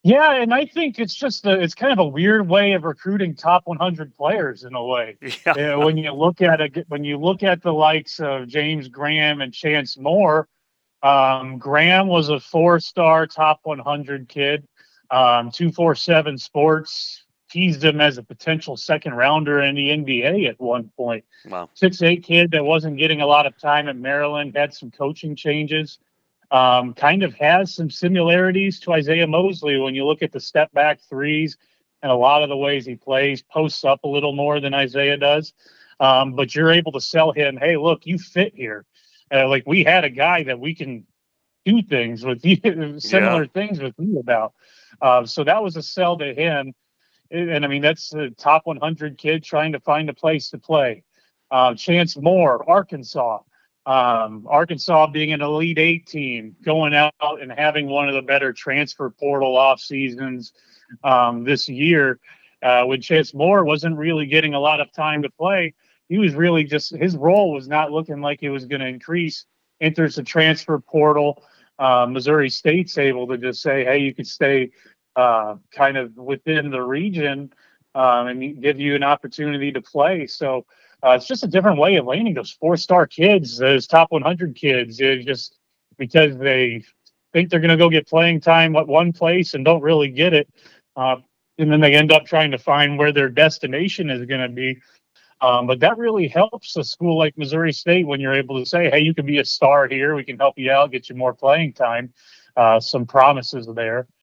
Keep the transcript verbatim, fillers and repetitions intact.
Yeah, and I think it's just a it's kind of a weird way of recruiting top one hundred players in a way. Yeah. Eh, when you look at it when you look at the likes of James Graham and Chance Moore, um, Graham was a four-star top one hundred kid. Um, two forty-seven Sports teased him as a potential second rounder in the N B A at one point. Wow. six eight kid that wasn't getting a lot of time at Maryland, had some coaching changes. Um, kind of has some similarities to Isaiah Mosley when you look at the step back threes and a lot of the ways he plays, posts up a little more than Isaiah does. Um, but you're able to sell him, hey, look, you fit here. Uh, like we had a guy that we can do things with you, Yeah. similar things with you about. Uh, so that was a sell to him. And, and I mean, that's a top one hundred kid trying to find a place to play. Uh, Chance Moore, Arkansas. Um, Arkansas being an Elite Eight team, going out and having one of the better transfer portal off seasons um, this year. Uh, when Chance Moore wasn't really getting a lot of time to play, he was really just his role was not looking like it was going to increase. Enters the transfer portal. Uh, Missouri State's able to just say, hey, you could stay uh, kind of within the region um, and give you an opportunity to play. So uh, it's just a different way of landing those four star kids, those top one hundred kids, it's just because they think they're going to go get playing time at one place and don't really get it. Uh, and then they end up trying to find where their destination is going to be. Um, but that really helps a school like Missouri State when you're able to say, hey, you can be a star here. We can help you out, get you more playing time. Uh, some promises there.